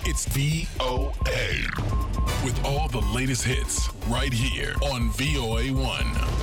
It's VOA with all the latest hits right here on VOA 1.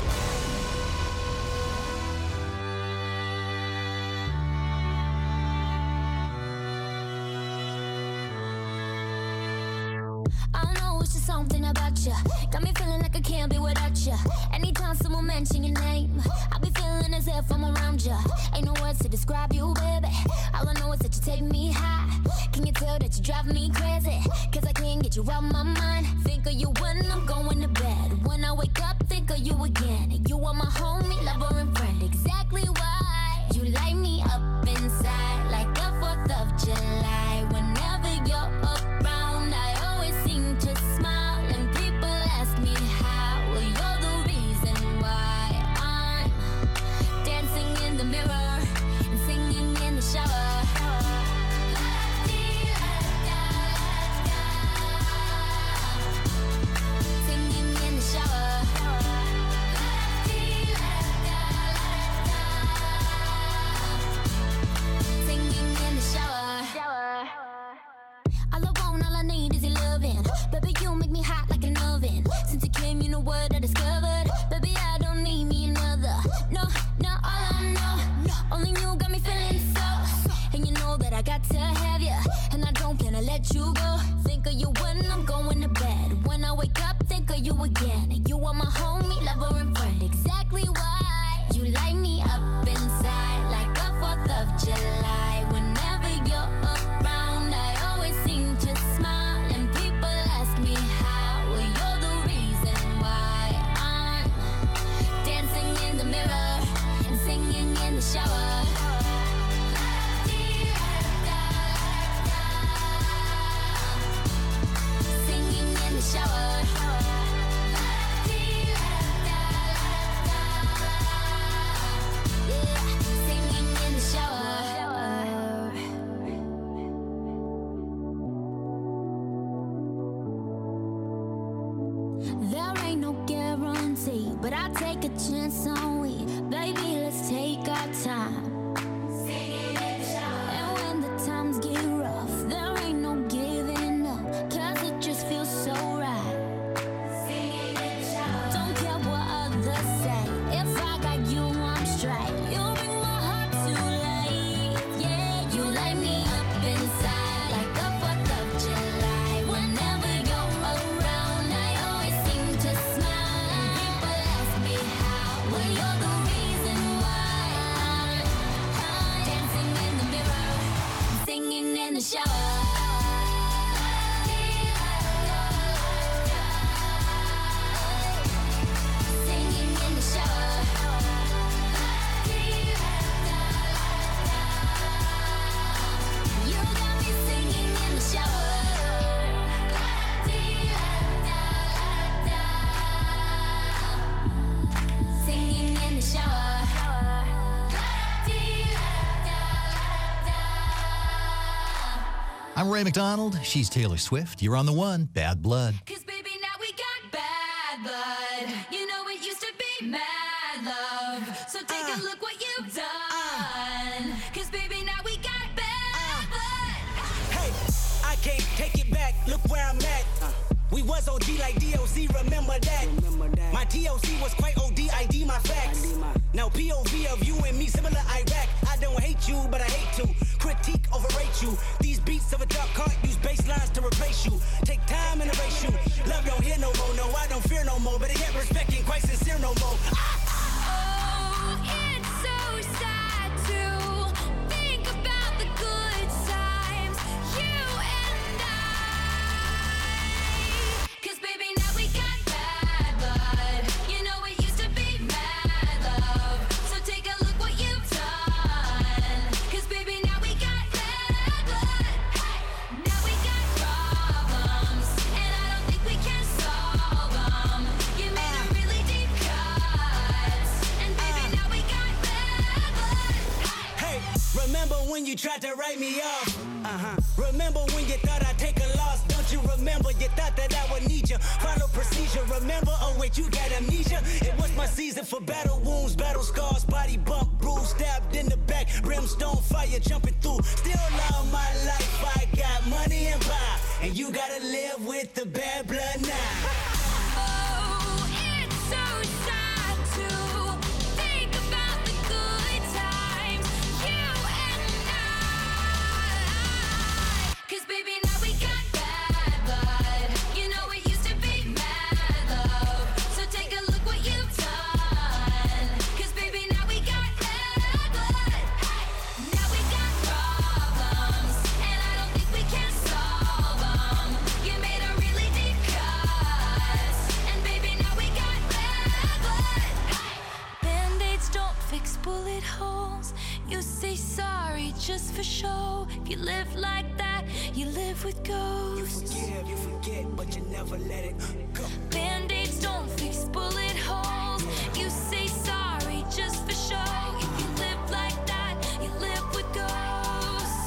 Something about you got me feeling like I can't be without you. Anytime someone mention your name, I be feeling as if I'm around you. Ain't no words to describe you, baby. All I know is that you take me high. Can you tell that you drive me crazy? Cause I can't get you out my mind. Think of you when I'm going to bed. When I wake up, think of you again. You are my homie, lover, and friend. Exactly why you light me up inside like the 4th of July. Whenever you're around, I always seem to smile. And people ask me how. Well, you're the reason why I'm dancing in the mirror and singing in the shower. Singing in the shower. Singing in the shower. All I want, all I need is your loving. Baby, you make me hot like an oven. Since you came, you know what I discovered. Baby, I don't need me another. No, all I know. Only you got me feeling so. And you know that I got to have you. And I don't plan to let you go. Think of you when I'm going to bed. When I wake up, think of you again. You are my homie, lover, and friend. Exactly why you light me up inside like the 4th of July. Whenever you're around, I always seem to smile. And people ask me how. Well, you're the reason why I'm dancing in the mirror and singing in the shower. Singing in the shower. Yeah, singing in the shower. There ain't no guarantee, but I take a chance on we. Baby, let's take our time. And when the times get rough, there ain't no giving up, cause it just feels so right. Don't care what others say, if I got you, I'm straight. You bring my heart to life, yeah. You light me up inside like the 4th of July. Whenever you're around, I always seem to smile. People ask me how. Well, you're the reason why I'm dancing in the mirror, singing in the shower. Singing in the shower. You got me singing in the shower. Singing in the shower. I'm Ray McDonald. She's Taylor Swift. You're on the one. Bad Blood. Cause baby, now we got bad blood. You know it used to be mad love. So take a look what you've done. Cause baby, now we got bad blood. Hey, I can't take it back. Look where I'm at. We was OG like DOC, remember that. My TOC was quite OD, ID my facts. Now POV of you and me, similar Iraq. I don't hate you, but I hate to critique, overrate you. These beats of a dark cart use bass lines to replace you. Take time and erase you. Love don't hear no more, no, I don't fear no more. But I get respect ain't quite sincere no more. Oh, it's so sad to think about the good times, you and I. Cause baby, now we got bad blood. You know it used to be mad love. So take a look what you've done. Cause baby, now we got bad blood. Now we got problems, and I don't think we can solve them. You made a really deep cut, and baby, now we got bad blood. Hey, remember when you tried to write me off? Remember when you thought I'd take a loss? Don't you remember you thought that I would need you? Follow procedure, remember? Oh wait, you got amnesia? It was my season for battle wounds, battle scars, body bump, bruise, stabbed in the back, brimstone fire jumping through. Still love my life, I got money and power. and you gotta live with the bad blood now. Oh, it's so sad to think about the good times, you and I. 'Cause baby, now we got bad blood. You know it used to be mad love. So take a look what you've done. 'Cause baby, now we got bad blood. Now we got problems, and I don't think we can solve them. You made a really deep cut, and baby, now we got bad blood. Band-aids don't fix bullet holes. You say sorry just for show. If you live like that, you live with ghosts. You forget, but you never let it go. Band-aids don't fix bullet holes. You say sorry just for show. If you live like that, you live with ghosts.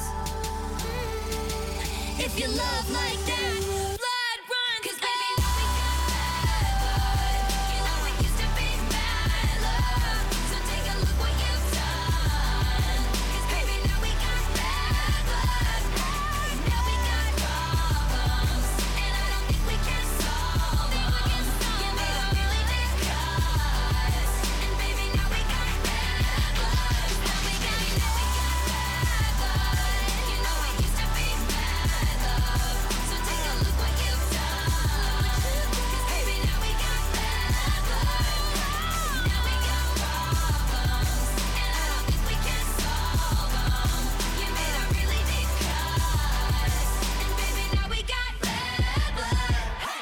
If you love like that, blood runs. 'Cause baby, now we got bad blood. You know it used to be mad love. So take a look what you've done. 'Cause baby, now we got bad blood. Now we got problems, and I don't think we can solve them. You made a really deep cut, and baby, now we got bad blood. Now we got bad blood. You know it used to be mad love. So take a look what you've done. 'Cause baby, now we got bad blood. Now we got problems, and I don't think we can solve them. You made a really deep cut, and baby, now we got bad blood.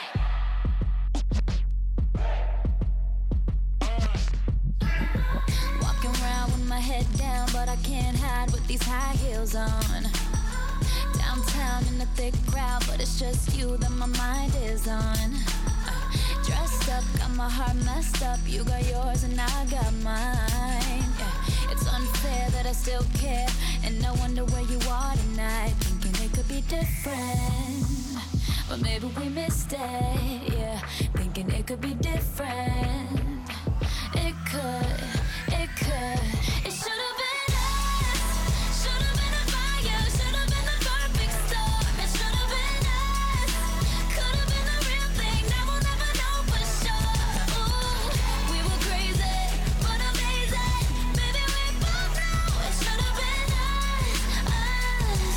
Walking around with my head down, but I can't hide with these high heels on. Downtown in the thick crowd, but it's just you that my mind is on. Dressed up, got my heart messed up. You got yours and I got mine. Yeah. It's unfair that I still care, and I wonder where you are tonight. Thinking it could be different, but maybe we missed it. Yeah, thinking it could be different. It could, it could. It should have been us. Should have been a fire. Should have been the perfect storm. It should have been us. Could have been the real thing. Now we'll never know for sure. Ooh, we were crazy, but amazing. Maybe we both know it should have been us. Us.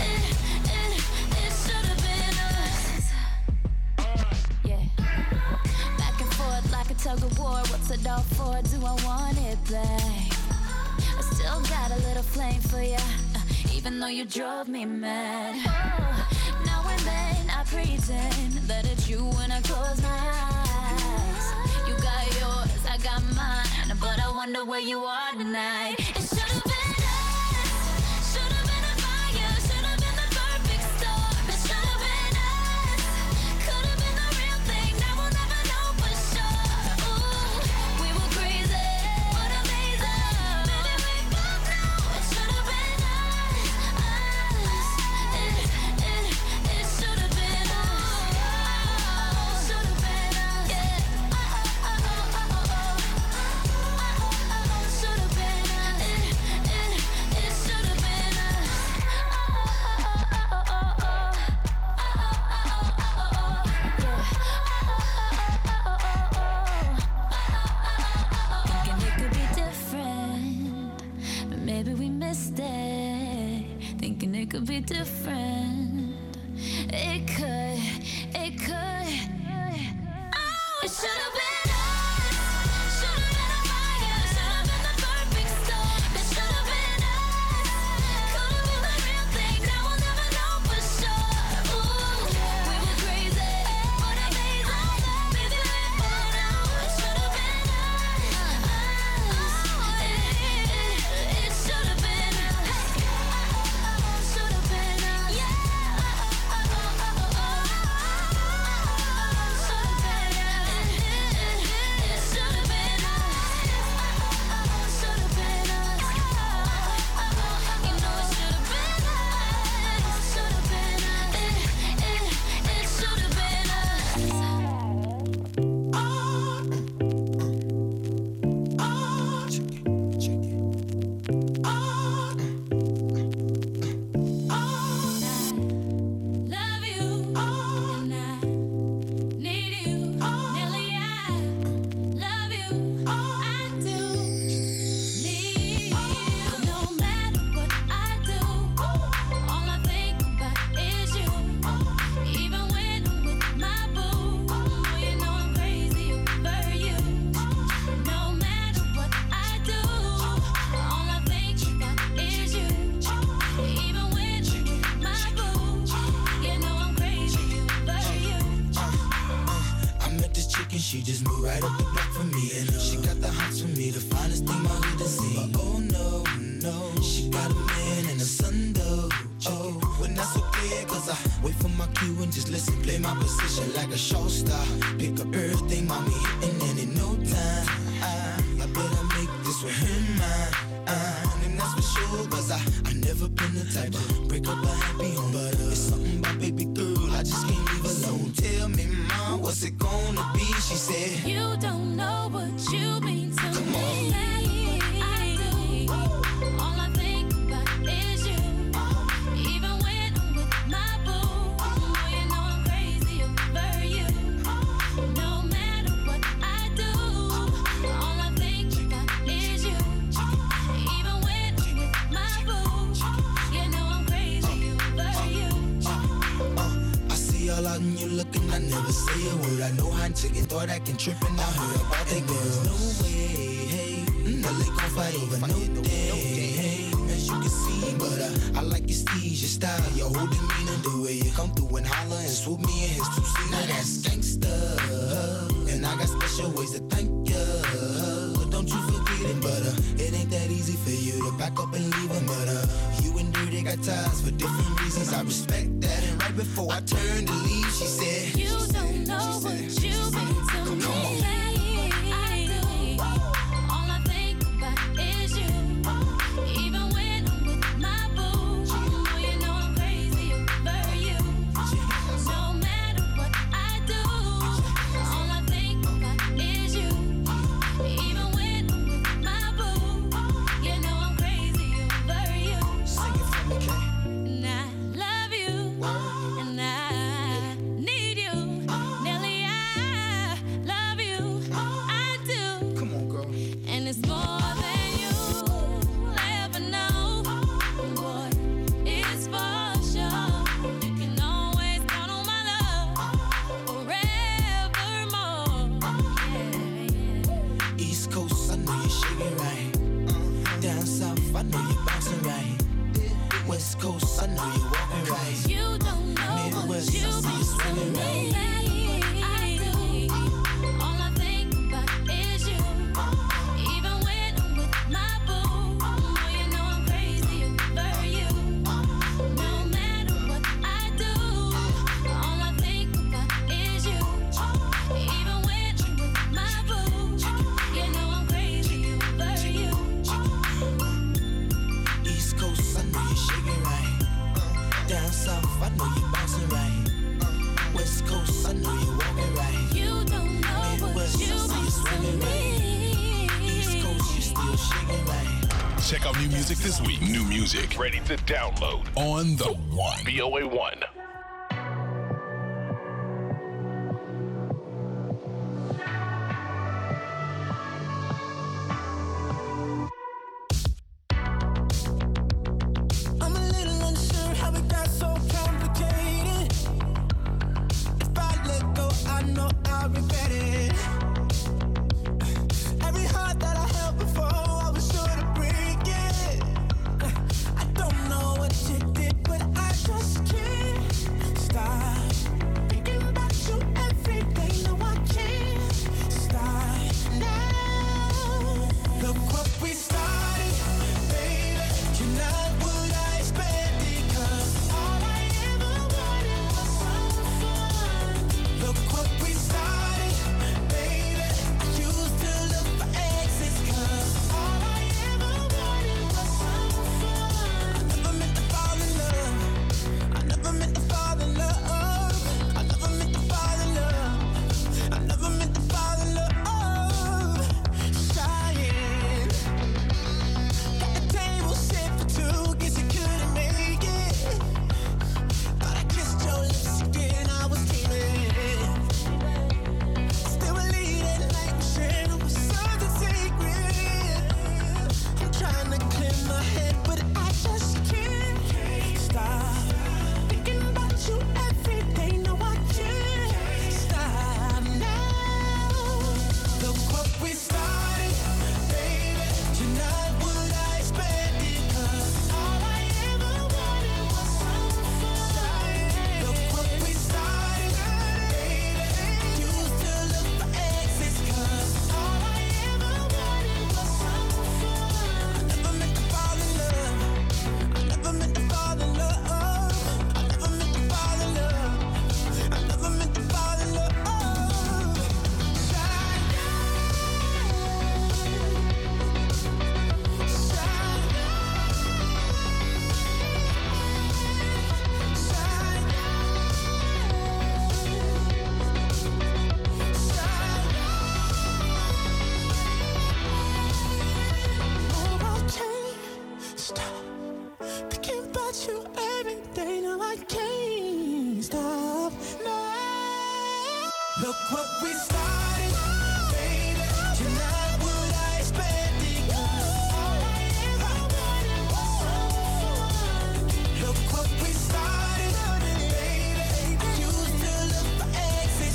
It should have been us. Yeah. Back and forth like a tug of war. What's it all for? Do I want it back? I still got a little flame for you, even though you drove me mad. Oh, now and then I pretend that it's you when I close my eyes. You got yours, I got mine, but I wonder where you are tonight. It should have been us. Should have been a fire. Should have been the perfect storm. It should have been us. Could have been the real thing. Now we'll never know for sure. Ooh, we were crazy, but amazing. Maybe we both know it should have been us. It should have been us. Should have been us. Yeah. Should have been us. It should have been us. Thinking it could be different, but maybe we missed it. Thinking it could be different. It could. Oh, it should have been us. Should have been a fire. Should have been the perfect storm. It should have been us. Could have been the real thing. Now we'll never know for sure. Ooh, we were crazy, but amazing. Maybe we both know it should have been us. It should have been us. Should have been us. Yeah. Should have been us. She just moved right up the block for me, and she got the hots for me, the finest thing my hood has seen. But oh no, no, she got a man and a son though. Oh, but that's okay, cause I wait for my cue and just listen, play my position like a show star. Pick up everything, mommy, and in no time, I better make this with him mine. And that's for sure, cause I never been the type to break up a happy home. But it's something about baby girl, I just can't leave alone. Tell me, mom, what's it gonna be? She said, you don't know what you mean to come me. on. I do. All I think about is you. Even when I'm with my boo, oh, you know I'm crazy over you. No matter what I do, all I think about is you. Even when I'm with my boo, you know I'm crazy over you. I see all out and you looking, I never say a word. I know hot chicken thought I can trip and I heard about that girl. No way, hey, no they gon' fight over no day, hey, as you can see. But I like your steez, your style, your whole demeanor, the way you come through and holler and swoop me in his two-seater. Now that's gangsta, and I got special ways to thank ya. Don't you forget it, but it ain't that easy for you to back up and leave him. But you and Dirty got ties for different reasons. I respect that. And right before I turned to leave, she said, you don't know what you mean to me. I do. All I think about is you. Even when I'm with my boo, oh, you know I'm crazy over you. No matter what I do, all I think about is you. Even when I'm with my boo, you know I'm crazy over you. Sing it for me, Kay. And I love you, and I need you. Nelly, I love you, I do. Come on, girl. And it's more than you'll ever know. Boy, it's for sure. You can always count on my love forevermore. Yeah. East Coast, I know you're shaking right. Down south, I know you're bouncing right. West Coast, I know you're walking right. You don't know what Midwest, you I see you mean to swinging me. right. I do. All I think about is you. Even when I'm with my boo, oh, you know I'm crazy over you. No matter what I do, all I think about is you. Even when I'm with my boo, you know I'm crazy over you. East Coast, I know you're shaking right. Down south, I know you're bouncing right. West Coast, I know you're walking right. You don't know what Midwest, you I see you mean swinging to right. me. East Coast, you're still shaking right. Check out new music this week. New music ready to download on the One. VOA1. I'm a little unsure how it got so complicated. If I let go, I know I'll regret it. Every heart that I held before, I was sure to break it. I don't know what you did, but I just can't stop thinking about you every day. No, I can't stop now. Look what we started, baby. You're not what I expected, 'cause all I ever wanted was some fun. Look what we started, baby. Look what we started, baby. You're not what I expected. Look what we started, baby. I used to look for exits.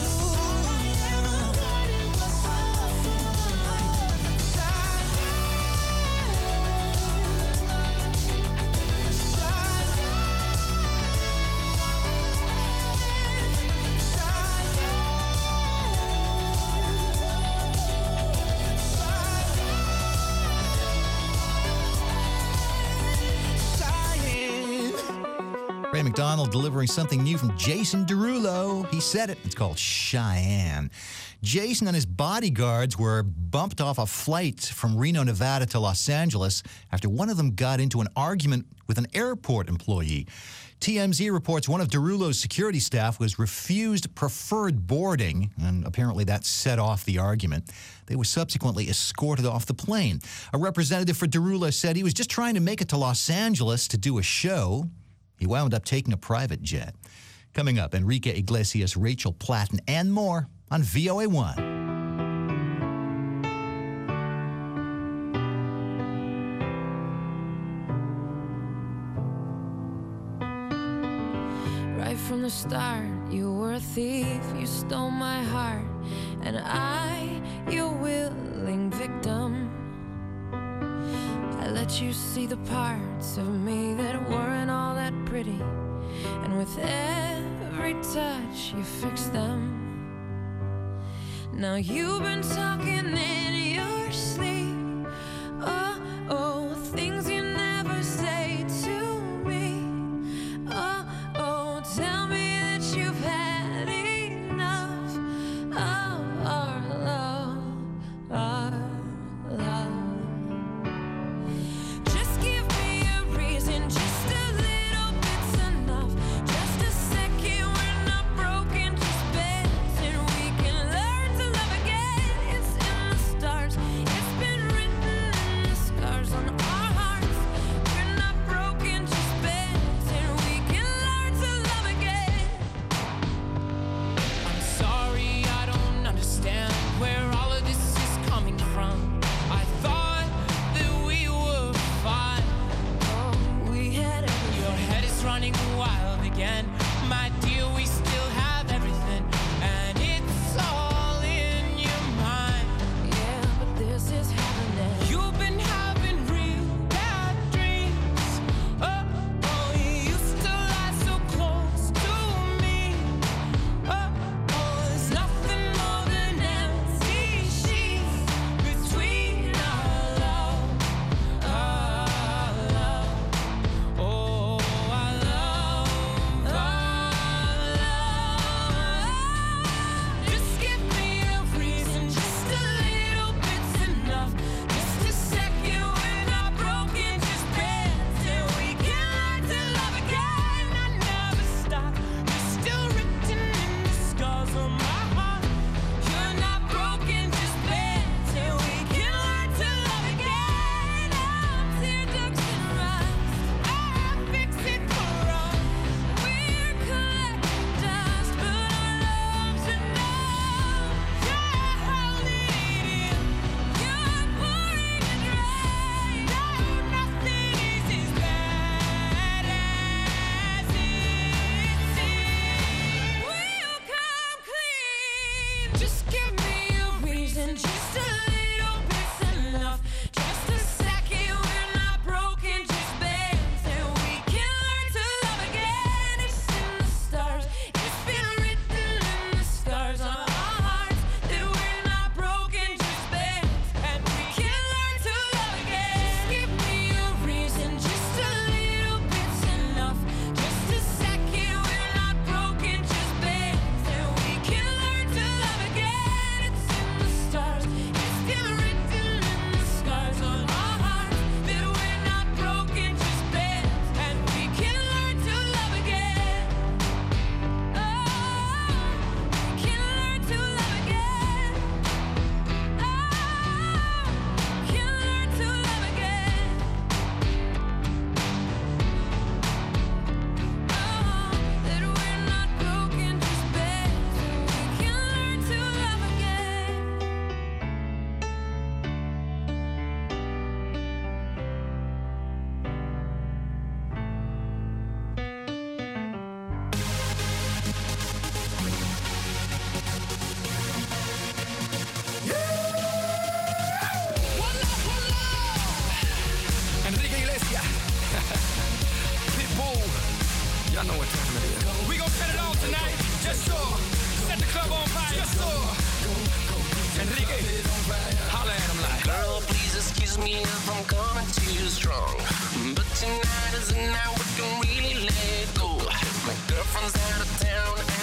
Ray McDonald delivering something new from Jason Derulo. He said it. It's called Cheyenne. Jason and his bodyguards were bumped off a flight from Reno, Nevada to Los Angeles after one of them got into an argument with an airport employee. TMZ reports one of Derulo's security staff was refused preferred boarding, and apparently that set off the argument. They were subsequently escorted off the plane. A representative for Derulo said he was just trying to make it to Los Angeles to do a show. He wound up taking a private jet. Coming up, Enrique Iglesias, Rachel Platten, and more on VOA1. Right from the start, you were a thief, you stole my heart, and I, your willing victim. I let you see the parts of me that weren't all that pretty, and with every touch you fixed them. Now you've been talking in your sleep, oh, things you never say to me. Oh, tell me that you've had enough of our love, our love. Just give me a reason, just a little bit's enough. Just a second, we're not broken, just bends, and we can learn to love again. It's in the stars, it's been written.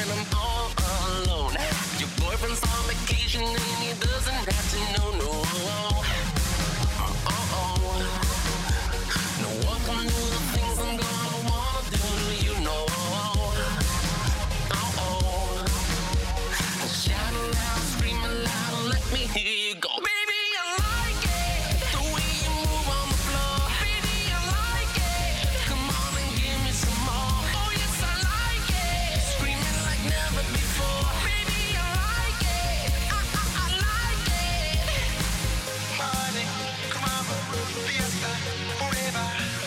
when I'm all alone. Your boyfriend's on vacation and he doesn't have to know, no. No one can do the things I'm gonna wanna do, you know. Shout aloud, scream aloud, let me hear you go. Baby, I like it, the way you move on the floor. Baby, I like it, come on and give me some more. Oh yes, I like it, screaming like never before. Baby, I like it, I like it. Party, club, fiesta, forever.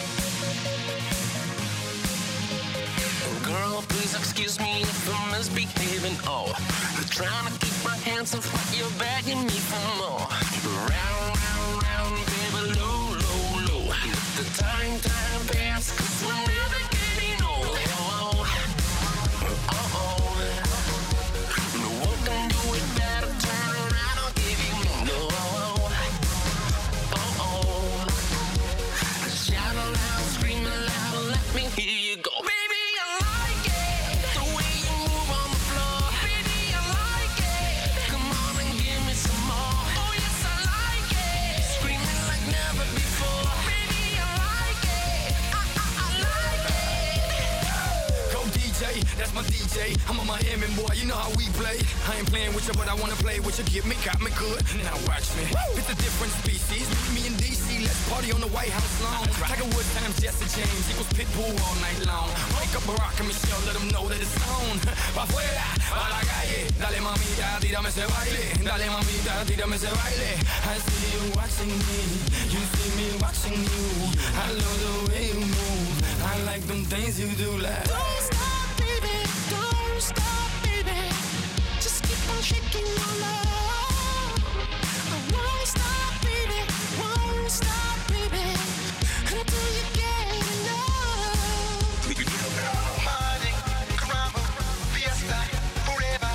Girl, please excuse me if I'm misbehaving. Oh, I'm trying to keep my hands off, but you're begging me for more. Round, round, round, baby, low, low, low. Let the time pass, 'cause we're never getting old. No one can do it better. Turn around, I'll give you more. Shout aloud, scream aloud, let me hear you go. Baby, I like it, the way you move on the floor. Baby, I like it, come on and give me some more. Oh yes, I like it, screaming like never before. Baby, I like it, I like it. Go DJ, that's my DJ. I'm a Miami boy, you know how we play. I ain't playing with you, but I wanna play with you. Get me, got me good. Now watch me. It's a different species. Meet me in DC, let's party on the White House lawn. Tiger Woods times Jesse James equals Pitbull all night long. Wake up Barack and Michelle, let them know that it's on. Pa' afuera, pa' la calle. Dale mamita, tírame ese baile. Dale mamita, tírame ese baile. I see you watching me, you see me watching you. I love the way you move. I like them things you do like. Don't stop, baby. Don't stop, baby. Just keep on shaking your love. I won't stop, baby. Won't stop, baby. Until you get enough. Party, club, fiesta, forever.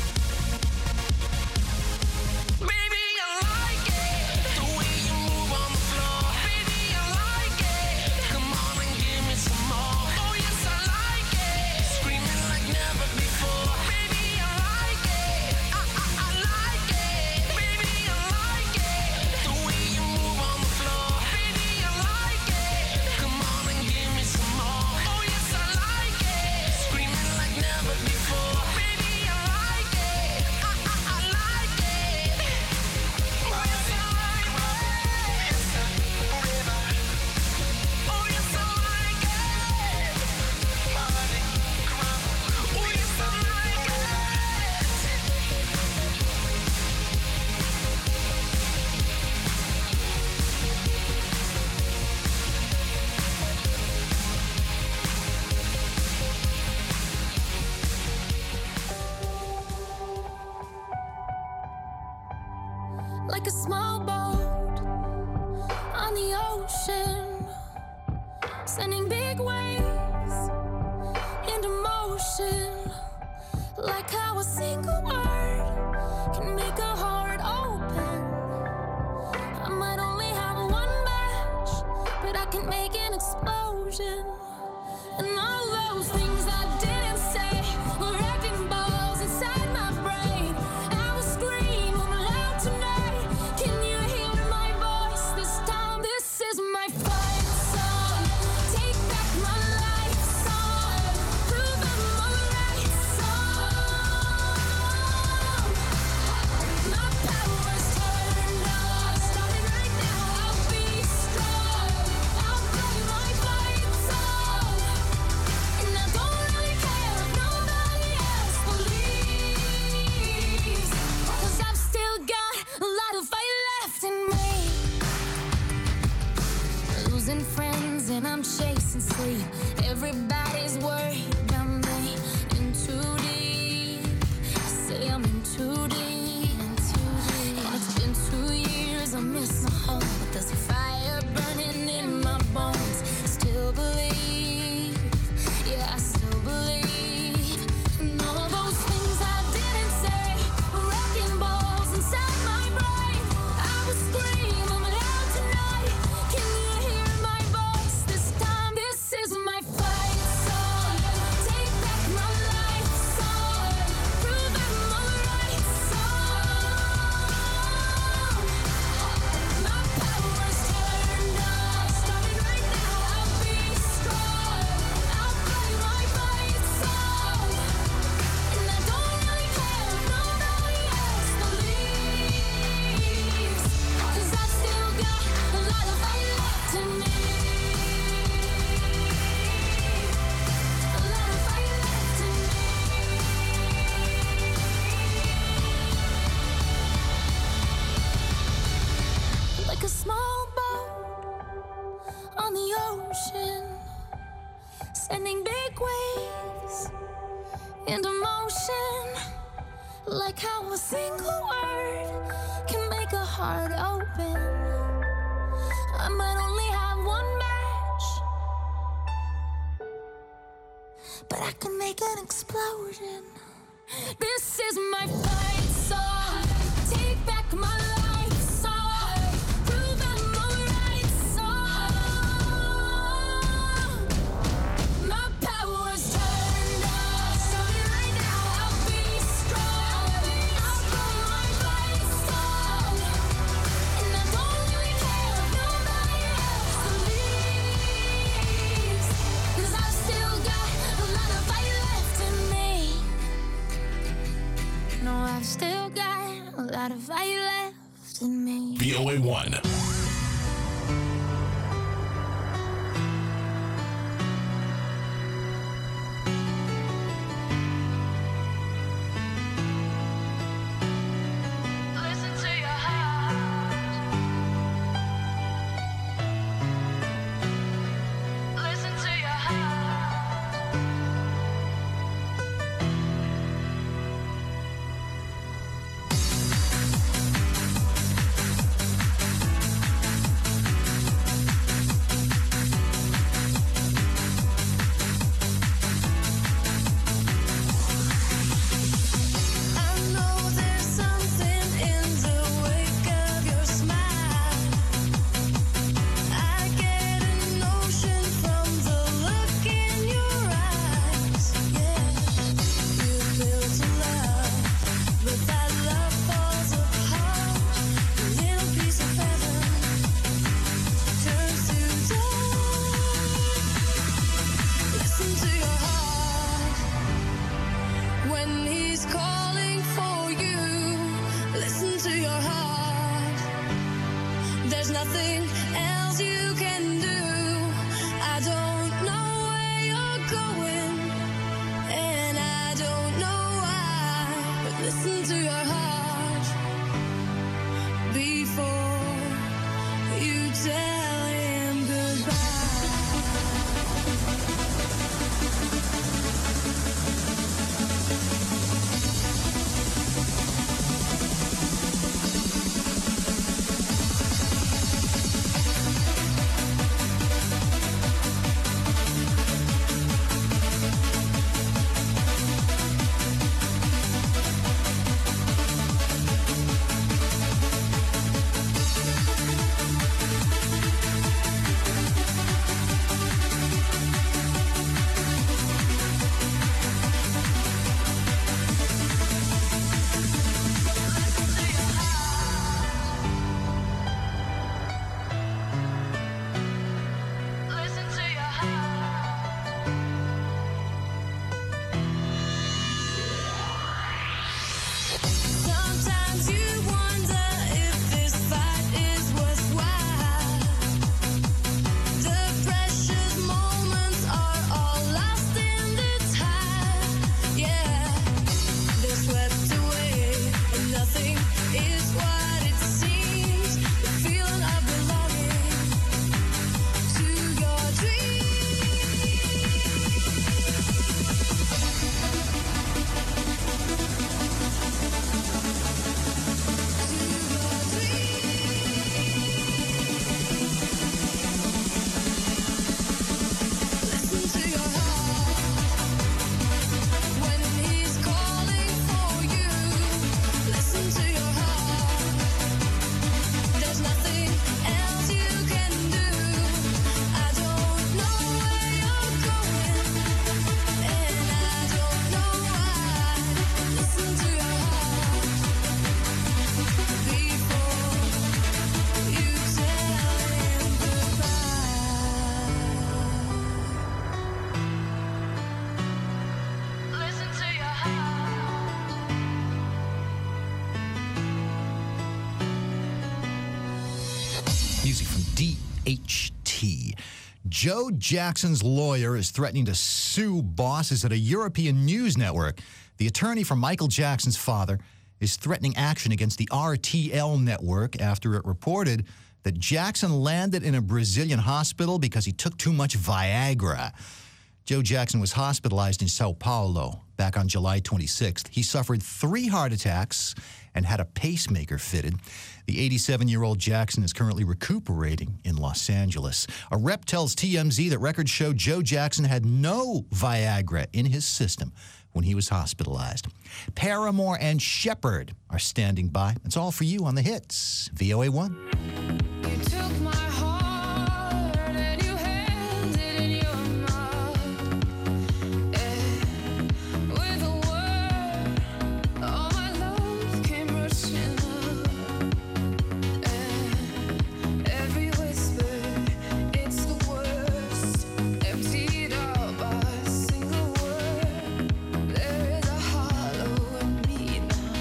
Baby, I like it, the way you move on the floor. Baby, I like it, come on and give me some more. Oh yes, I like it, screaming like never before. Baby, I like it, I like it. Baby, I like it, the way you move on the floor. Baby, I like it, come on and give me some more. Oh yes, I like it, screaming like never before. Baby, I like it, I like it. Oh yes, I like it, fiesta, forever. Oh yes, I like it, party, club. Oh yes, I like it. Like a small boat on the ocean, sending big waves into motion. Like how a single word can make a heart open. I might only have one match, but I can make an explosion. And all those things I didn't say were wrecking balls inside my brain. I will scream loud tonight. Can you hear my voice this time? This is my fight song. Take back my life song. Prove I'm alright song. My power's turned on. Starting right now, I'll be strong. I'll play my fight song. into motion, like how a single word can make a heart open. I might only have one match, but I can make an explosion. This is my fight song. Take back my life song. Prove I'm alright song. My power's turned on. Starting right now, I'll be strong. I'll go my fight song. And I don't really care if nobody else believes. 'Cause I've still got a lot of fight left in me. No, I've still got a lot of fight left in me. VOA1. Listen to your heart. Listen to your heart. I know there's something in the wake of your smile. I get a notion from the look in your eyes. Yeah, you built a love, but that love falls apart. A little piece of heaven turns to dust. Listen to your heart. When he's calling for you, listen to your heart. There's nothing else you can do. I don't know where you're going, and I don't know why, but listen to your heart before you tell him goodbye. Listen to your heart. Sometimes you wonder if this fight is worthwhile. The precious moments are all lost in the tide. Yeah, they're swept away, and nothing is what it seems. The feeling of belonging to your Listen to your heart. When he's calling for you, listen to your heart. There's nothing else you can do. I don't know where you're going, and I don't know why. Listen to your heart before you tell him goodbye. Listen to your heart. Music from DHT. Joe Jackson's lawyer is threatening to sue bosses at a European news network. The attorney for Michael Jackson's father is threatening action against the RTL network after it reported that Jackson landed in a Brazilian hospital because he took too much Viagra. Joe Jackson was hospitalized in Sao Paulo back on July 26th. He suffered 3 heart attacks and had a pacemaker fitted. The 87-year-old Jackson is currently recuperating in Los Angeles. A rep tells TMZ that records show Joe Jackson had no Viagra in his system when he was hospitalized. Paramore and Shepherd are standing by. That's all for you on the hits. VOA1. You took my heart and you held it in your mouth. With a word, all my love came rushing up. Every whisper, it's the worst. Emptied out by a single word. There is a hollow in me now.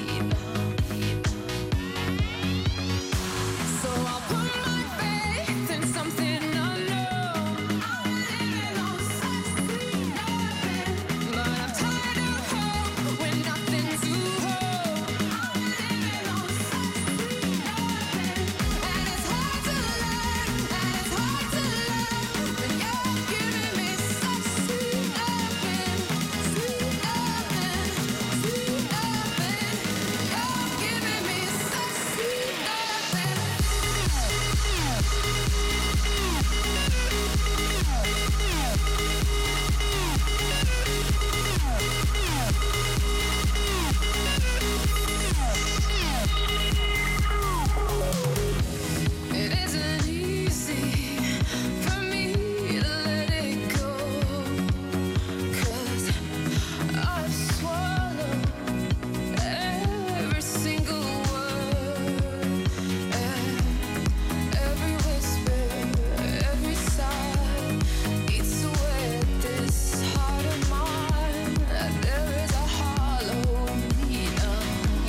So I'll put my faith in something unknown. I'm living on such sweet nothing, but I'm tired of hope when nothing's to hold. I'm living on such sweet nothing, and it's hard to learn, and it's hard to love when you're giving me such sweet nothing, sweet nothing, sweet nothing. You're giving me such sweet nothing. It isn't easy for me to let it go, 'cause I've swallowed every single word, every whisper, every sigh eats away at this heart of mine. There is a hollow in me now.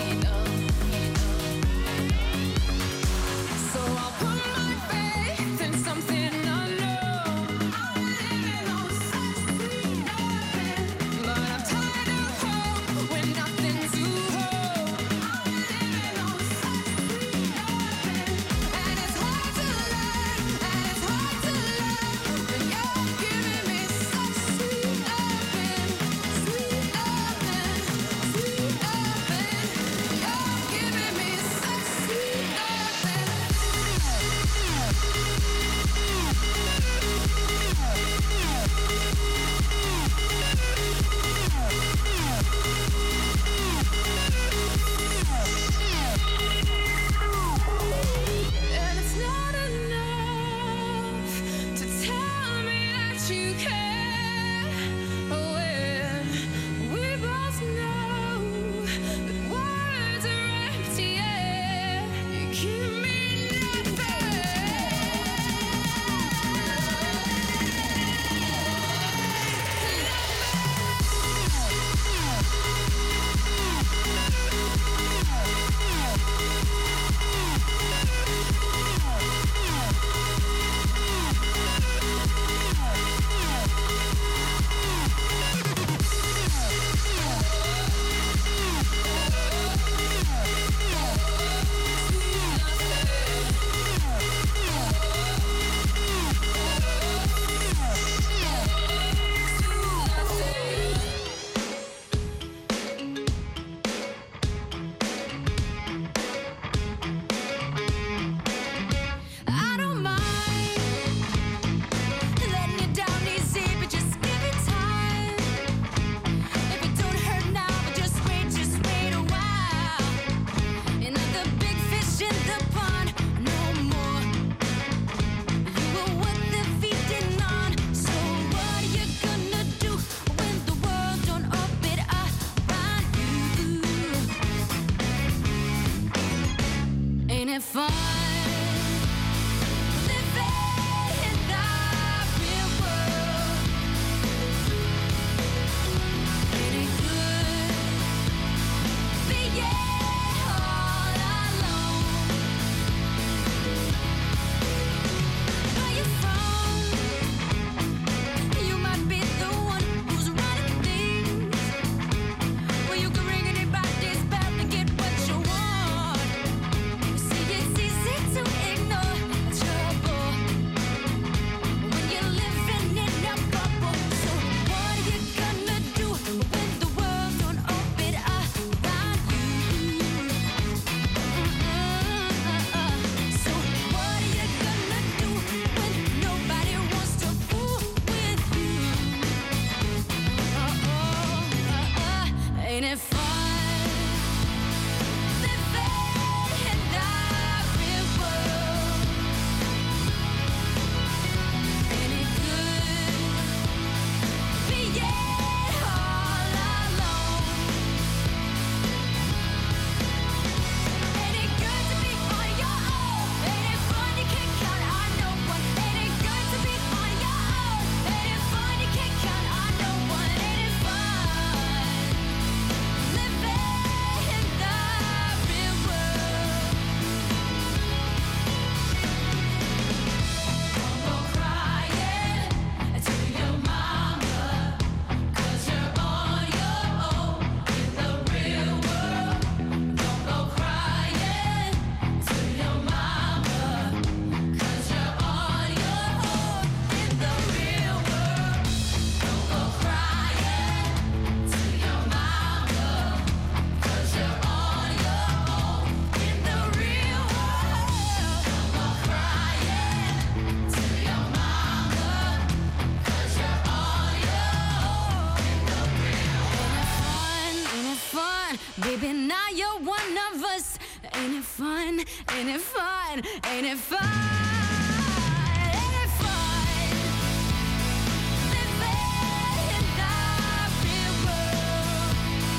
So I'll put my faith in something unknown. I'm living on such sweet nothing, but I'm tired of hope when nothing's to hold. I'm living on such sweet nothing, and it's hard to learn, and it's hard to love when you're giving me such sweet nothing, sweet nothing, sweet nothing. You're giving me such sweet nothing. And it's not enough to tell me that you care when we both know that words are empty air. You give me I don't mind letting you down easy, but just give it time. If it don't hurt now, but just wait a while. Another big fish in the pond, no more. You were what they're feeding on. So what are you gonna do when the world don't orbit around you? Ain't it fun? Living in the real world. Pretty good being all alone. Where you from? You might be the one who's running things. Well, you can ring anybody's bell and get what you want. See, it's easy Ain't it fun? Living in the real world. Ain't it good being all alone? Ain't it good to be on your own? Ain't it fun? You can't count on no one. Ain't it good to be on your own? Ain't it fun? You can't count on no one. Ain't it fun? Living in the real world. Don't go crying to your mama, 'cause you're on your own in the real world. Don't go crying to your mama, 'cause you're on your own in the real world. Don't go crying to your mama, 'cause you're on your own in the real world. Don't go crying to your mama, 'cause you're on your own in the real world. Ain't it fun? Baby, now you're one of us. Ain't it fun? Ain't it fun? Ain't it fun? Ain't it fun? Living in the real world.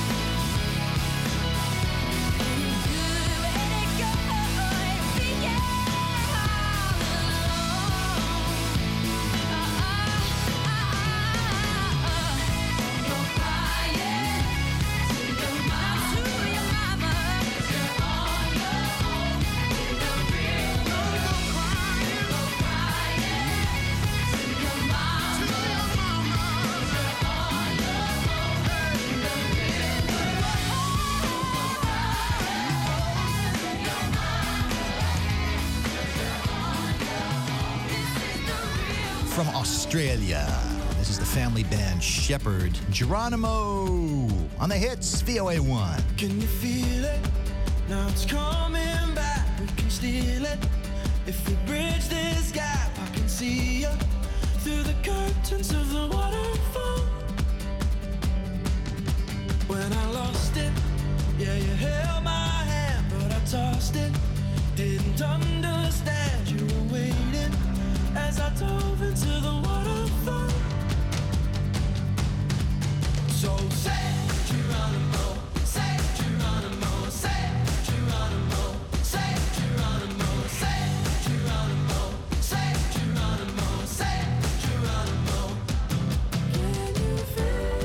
Ain't it good? Ain't it good? Being all alone. Don't go crying to your mama, 'cause you're on your own in the real world. Don't go crying to your mama, 'cause you're on your own in the real From Australia, this is the family band Shepherd. Geronimo on the hits, VOA1. Can you feel it? Now it's coming back. We can steal it. If we bridge this gap, I can see you through the curtains of the waterfall. When I lost it, yeah, you held my hand, but I tossed it. Didn't understand you were waiting as I dove into the waterfall. So say Geronimo, say Geronimo, say Geronimo, say Geronimo, say Geronimo, say Geronimo, say Geronimo. Can you feel?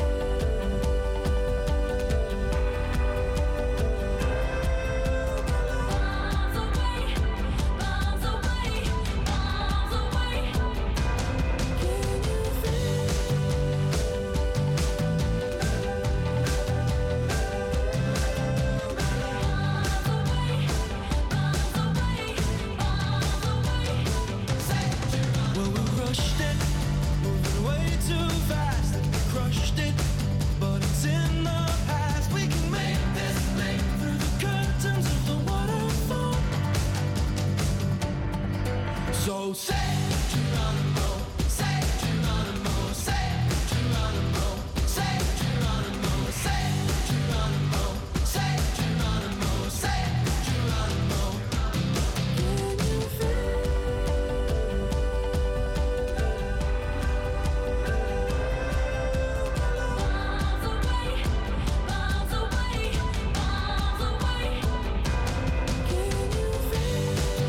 Bombs away, bombs away, bombs away. Can you feel? Well, we rushed it, moving way too fast, and we crushed it, but it's in the past. We can make this leap through the curtains of the waterfall. So say Geronimo, say Geronimo, say Geronimo, say Geronimo, say Geronimo, say Geronimo, say Geronimo. Can you feel? Bombs away, bombs away, bombs away. Can you feel?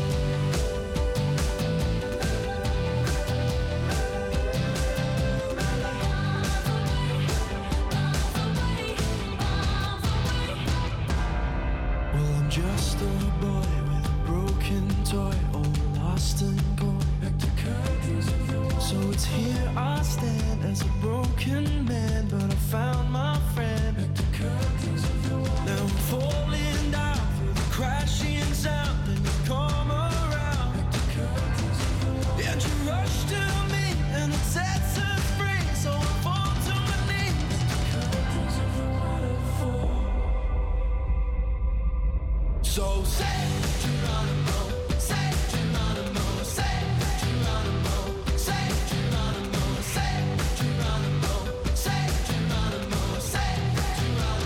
Well, I'm just a boy with a broken toy, all lost and gone. So it's here I stand as a broken man, but I found my friend. Now I'm falling down through the crashing sound, and you come around. And you rush to me, and it sets us free. So I fall to my knees. So say Geronimo, say Geronimo, say Geronimo, say Geronimo, say Geronimo, say Geronimo, say Geronimo.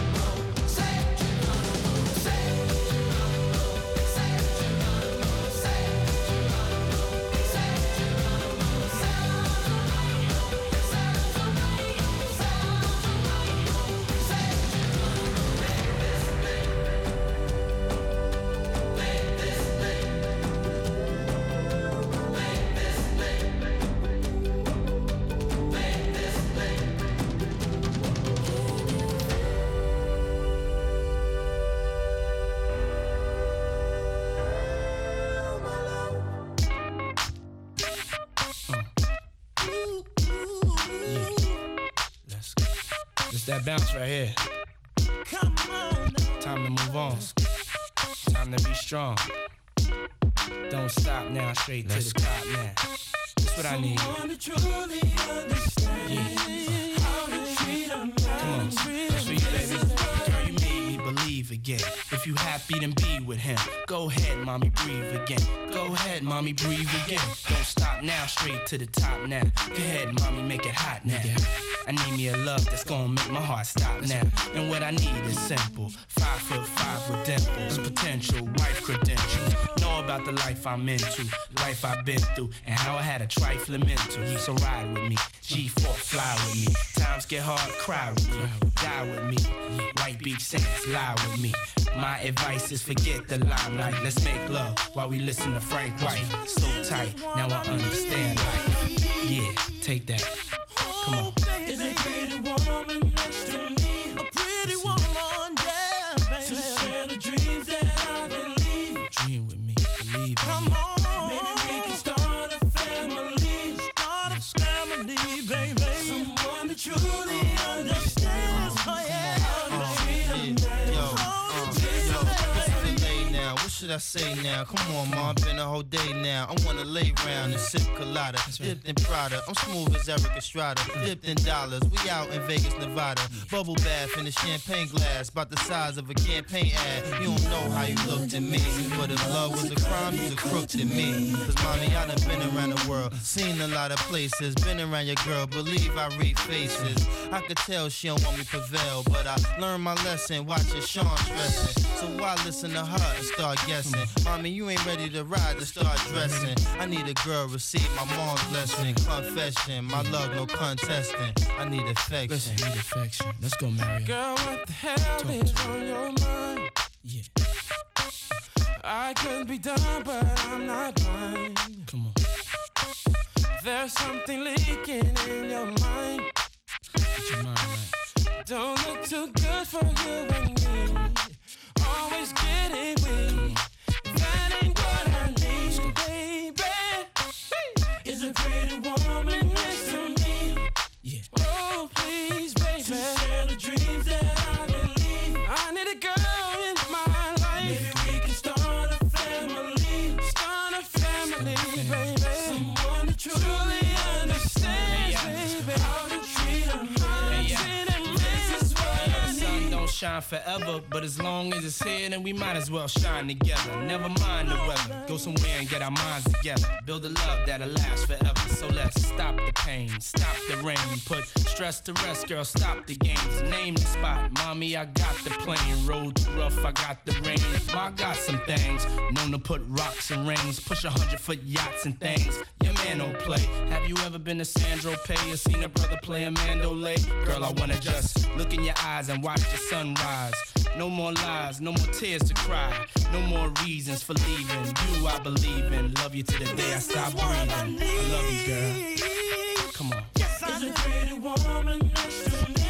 that bounce right here. Come on. Time to move on. Time to be strong. Don't stop now, straight to the top now. That's what I need. Someone to truly understand. Yeah. How to treat a man. Come on, that's for you, baby. Girl, you made me believe again. If you happy, then be with him. Go ahead, mommy, breathe again. Go ahead, mommy, breathe again. Don't stop now, straight to the top now. Go ahead, mommy, make it hot now. I need me a love that's gonna make my heart stop now. And what I need is simple. 5'5" with dimples, potential wife credentials. Know about the life I'm into, life I've been through, and how I had a trifling mental. So ride with me, G4, fly with me. Times get hard, cry with me, die with me. White Beach Saints, lie with me. My advice is forget the limelight. Let's make love while we listen to Frank White. So tight, now I understand life. Yeah, take that. Come on. Is a pretty woman next to me? A pretty woman, yeah, baby. To share the dreams that I believe. Dream with me, believe in Come me. on, maybe we can start a family. Start a family, baby. Someone that truly understands. Oh yeah, What should I say now? Come on, ma, been a whole day now. I wanna lay round and sip colada, dipped in Prada. I'm smooth as Eric Estrada, dipped in dollars. We out in Vegas, Nevada. Bubble bath in a champagne glass, about the size of a campaign ad. You don't know how you looked at me, but if love was a crime, you's a crook to me. Cause mommy, I done been around the world, seen a lot of places, been around your girl, believe I read faces. I could tell she don't want me to prevail, but I learned my lesson, watching Sean stressing. So why listen to her and start guessing? Mommy, you ain't ready to ride to start dressing. I need a girl, receive my mom's blessing. Confession, my love, no contesting. I need affection. Listen, I need affection. Let's go, Mario. Girl, what the hell is on your mind? Yeah. I could be done, but I'm not blind. Come on. There's something leaking in your mind. Get your mind right. Don't look too good for you and me. Always getting weak. That ain't what I need, baby. Is a pretty woman next to me. Yeah. Oh, please, baby. To share the dreams that I believe. I need a girl in my life. Maybe we can start a family. Start a family, baby. Someone that truly understands, baby. How to treat a man. This is what I need. Sun don't shine forever, but as long as it's here, then we might as well shine together. Never mind the weather, go somewhere and get our minds together. Build a love that'll last forever. So let's stop the pain, stop the rain. Put stress to rest, girl, stop the games. Name the spot, mommy, I got the plane. Road too rough, I got the rain. I got some things, known to put rocks and rings. Push 100-foot yachts and things. Your man don't play. Have you ever been to Sandro Pay or seen a brother play a mandolay? Girl, I wanna just look in your eyes and watch the sunrise. No more lies, no more tears to cry. No more reasons for leaving. You I believe in. Love you to the day I stop breathing. I love you, girl. Come on. Yes, I'm a pretty woman next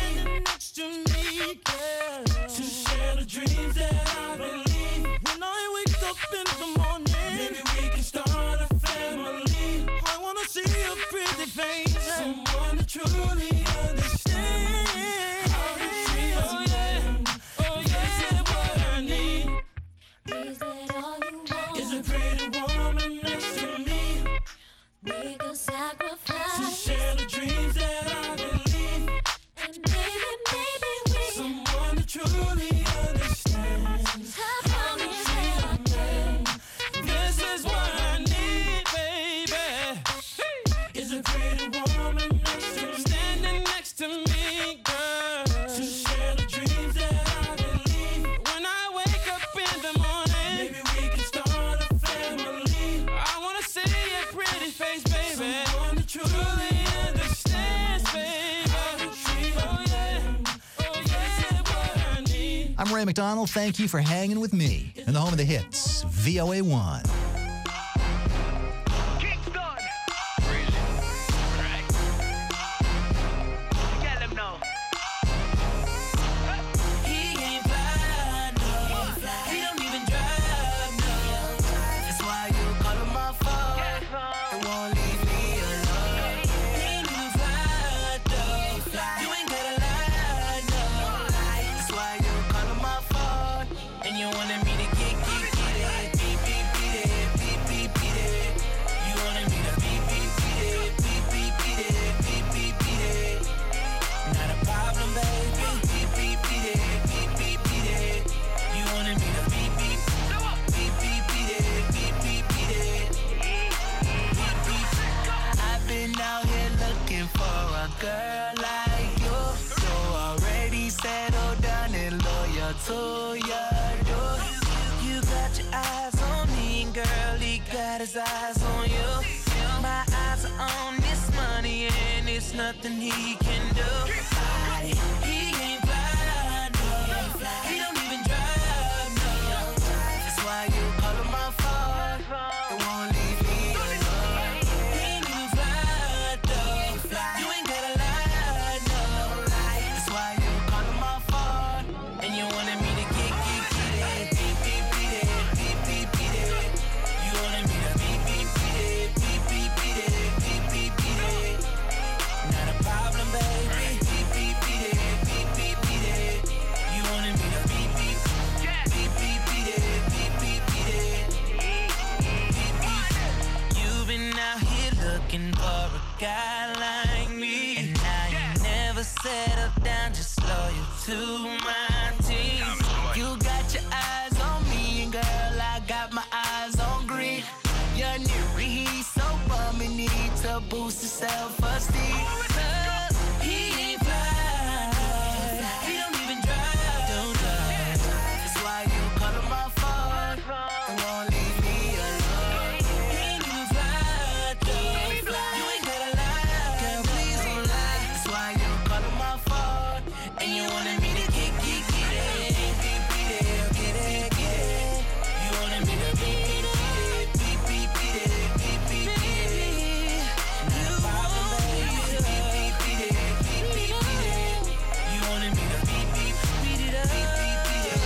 to me, girl. To share the dreams that I believe. When I wake up in the morning, maybe we can start a family. I wanna see a pretty face, someone to truly understand. How to treat us, oh yeah, what I need. Is that all you want? Is a pretty woman next to me. Make a sacrifice. To share the dreams that I believe. And maybe we someone to truly understands. how to treat a man. This is what I need, baby. Is a pretty woman next to me. Standing next to me, girl. To share the dreams that I believe. When I wake up in the morning, maybe we can start a family. I wanna see your pretty face, baby. Someone that truly understands, baby. Oh yeah, what I need. I'm Ray McDonald. Thank you for hanging with me in the home of the hits, VOA1. He ain't fly, no. He don't even drive, no. That's why you call him my phone and won't leave me alone. He ain't even fly, no. You ain't gotta lie, no. to your door. You got your eyes on me, and girl, he got his eyes on you. My eyes are on this money, and it's nothing he can do. He ain't fly, no. He don't even drive, no. That's why you call him my phone. It won't leave me alone. He ain't even fly, though. You ain't gotta lie, no. That's why you call him my phone, and you wanted me to get it. Beep, beep, beat it. Beep, beep, beat it. You wanted me to beep, beep, beat it. Beep, beep, beat it. Beep, beep, beat it. Not a problem, baby. Beep, beep, beat it. Beep, beep, beat it. You wanted me to beep, beep. Beep, beep, beat it. Beep, beep, beat it. Beep, beep. You've been out here looking for a guy like me, and now you never settle down, just loyal to my team. You got your eyes on me, and girl, I got my eyes on green. Your new he's so bummy, need to boost his self-esteem. He ain't fly, he don't even drive, don't drive. That's why you call him my phone, and won't leave me alone. He ain't even fly, though. You ain't gotta lie, girl, please don't lie. That's why you call him my phone, and you wanted me to get it. Get it. You wanted me to beat it. Beep, beep, beat it. Beep, beep, beat it. Not a problem, baby. Beep, beep, beat it. Beep, beep, beat it. You wanted me to beep, beep, beat it up. Beep, beep, beat it.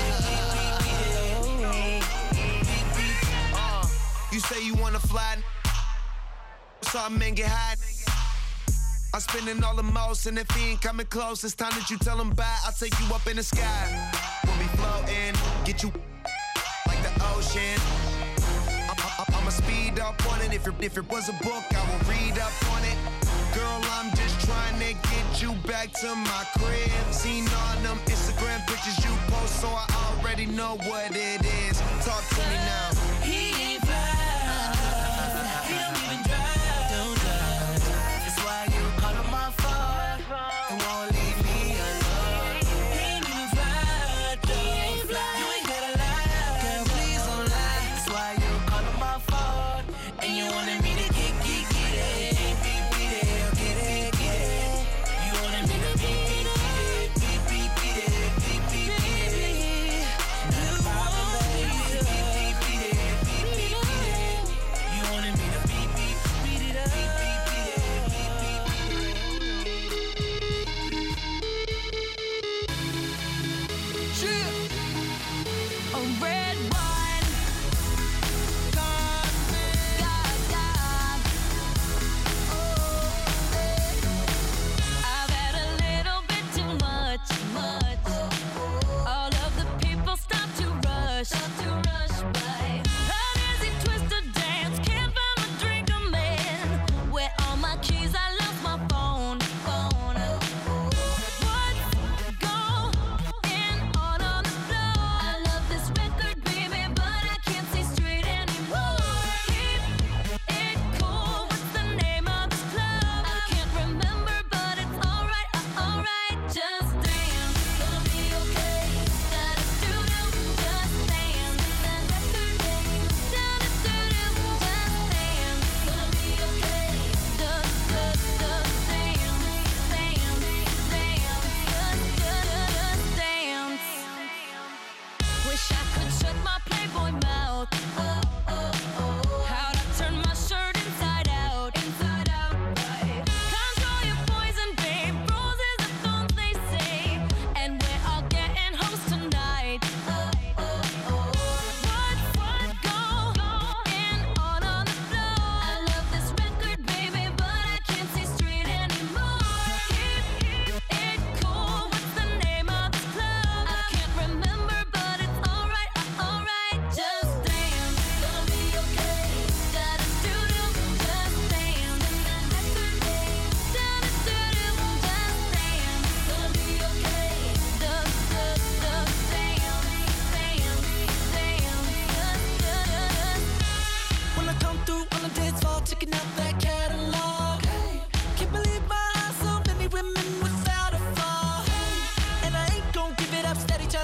Beep, beep, beat it. You say you wanna fly, so I make it hot. I'm spending all the most, and if he ain't coming close, it's time that you tell him bye. I'll take you up in the sky. We'll be floating, get you like the ocean. I'ma speed up on it. If it was a book, I will read up on it. Girl, I'm just trying to get you back to my crib. Seen all them Instagram pictures you post, so I already know what it is. Talk to me now. He ain't fly, he don't even drive, don't drive. That's why you call him my phone, and won't leave me alone. He ain't even fly, though. You ain't gotta lie, girl, please don't lie. That's why you call him my phone, and you wanted me to get it. Beep, beat it, get it. You wanted me to beep, beep, beat it. Beep, beat it. Not a problem, baby. Beep, beat it.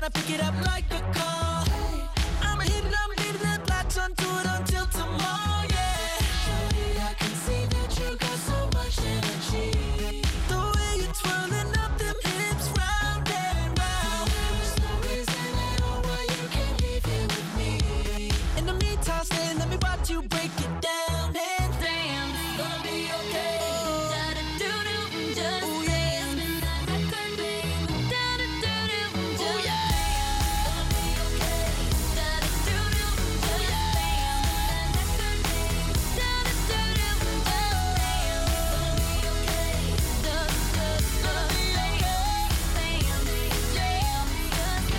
pick it up like a